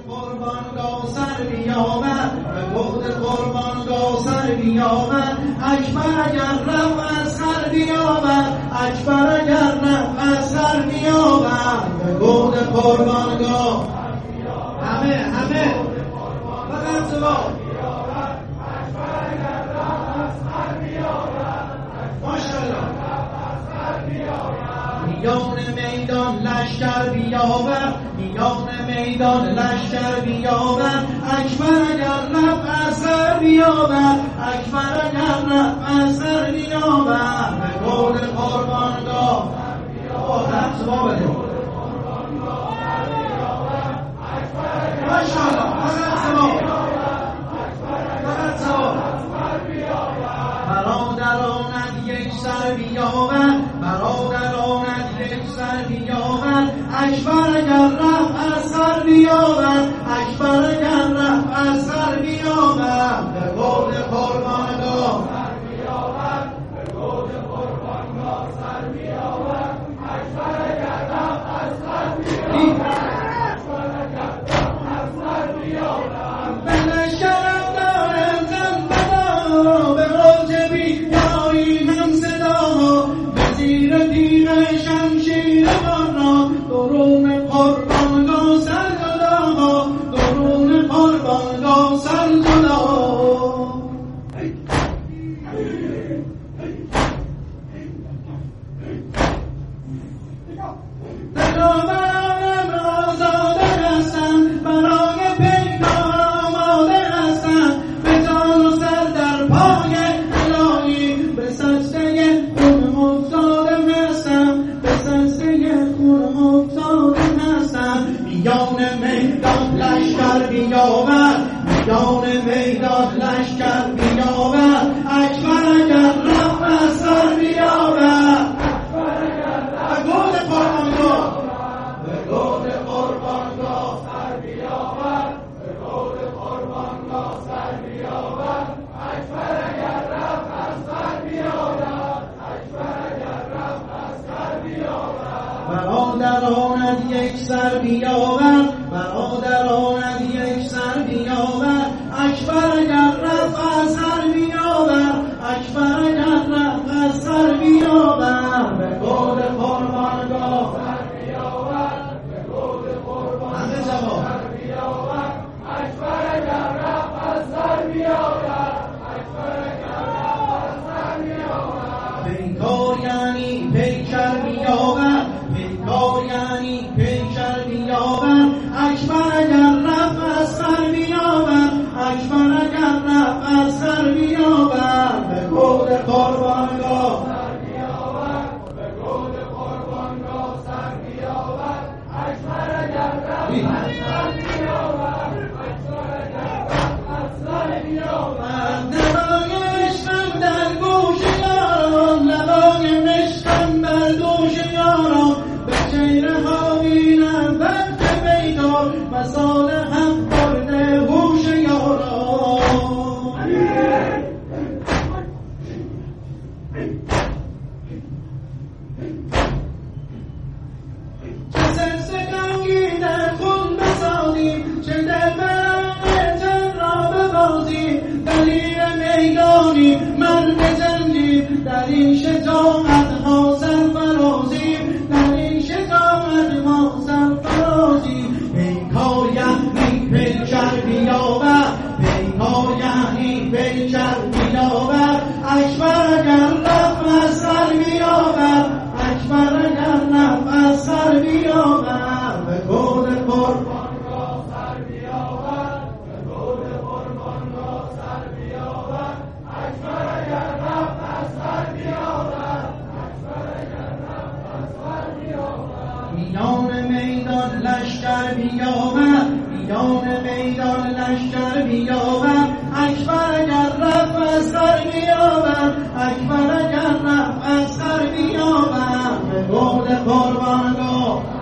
قربانگاه سر بیاور، به گود قربانگاه سر بیاور. اکبر اگر رفت از سر بیاور، اکبر اگر رفت از سر بیاور. به گود قربانگاه همه فقط سوا میان میدان لشکر بیاور، میان میدان لشکر بیاور. اکبر اگر رفت از سر بیاور، اکبر اگر رفت از سر بیاور. به گود قربانگاه رفت ما بده ماشاءالله فقط سوا برادرانت یک سر بیاور، برادرانت یک سر بیاور. اکبر اگر رفت از سر بیاور، اکبر اگر رفت از سر بیاور. به گود قربانگاه سر بیاور، به گود قربانگاه سر بیاور. اکبر اگر رفت از سر بیاور، اکبر اگر رفت از سر بیاور. به لشکرم دارم زن بدا، به روز بیداری هم صدا، به زیر تیغ شمشیر ما درون قربانگاه سر جدا، درون قربانگاه سر جدا. دلابرم آزاده هستم، برای پیکار آماده هستم. به جان و سر در پای الهی، به سجده خون افتاده هستم، به سجده خون افتاده هستم. میان میدان لشکر بیاور، میان میدان لشکر بیاور. اکبر اگر رفت از سر بیاور، اکبر اگر رفت. به گود قربانگاه، به گود قربانگاه سر بیاور، به گود قربانگاه سر بیاور. اکبر اگر رفت از سر بیاور، اکبر اگر رفت از سر بیاور. برادرانت یک سر بیاور، برادرانت یک سر بیاور. اکبر اگر رفت از سر بیاور، اکبر اگر رفت از سر بیاور. به گود قربانگاه سر بیاور، به گود قربانگاه سر بیاور. اکبر اگر رفت از سر بیاور، اکبر اگر رفت از سر بیاور. پیکار یعنی پیکر بیاور، پیکار یعنی پیکر بیاور. اکبر اگر رفت از سر بیاور، اکبر اگر رفت از سر بیاور. به گود قربانگاه سر بیاور، به گود قربانگاه سر بیاور. اکبر اگر رفت از سر بیاور، اکبر اگر رفت از سر بیاور. نوای عشقم در گوش یاران، نوای عشقم بر دوش یاران. به چهره ها بینم وقت بیدار، مسال هم برده هوش یاران. چه سرسگانگی در خون بسازیم، چه در برق جن را ببازیم. دلیر میدانی مرد جنگیم، در این شجاعت ها سرفرازیم، در این شجاعت ما سرفرازیم. پیکار یعنی پیکر بیاور، پیکار یعنی پیکر بیاور. اکبر اگر رفت از سر بیاور، اکبر اگر رفت از سر بیاور. به گود قربانگاه سر بیاور، به گود قربانگاه سر بیاور. اکبر اگر رفت از سر بیاور، اکبر اگر رفت از سر بیاور. میان میدان لشکر بیاور، میان میدان لشکر بیاور. اکبر اگر رفت از سر بیاور، اکبر اگر رفت از سر بیاور. به گود قربانگاه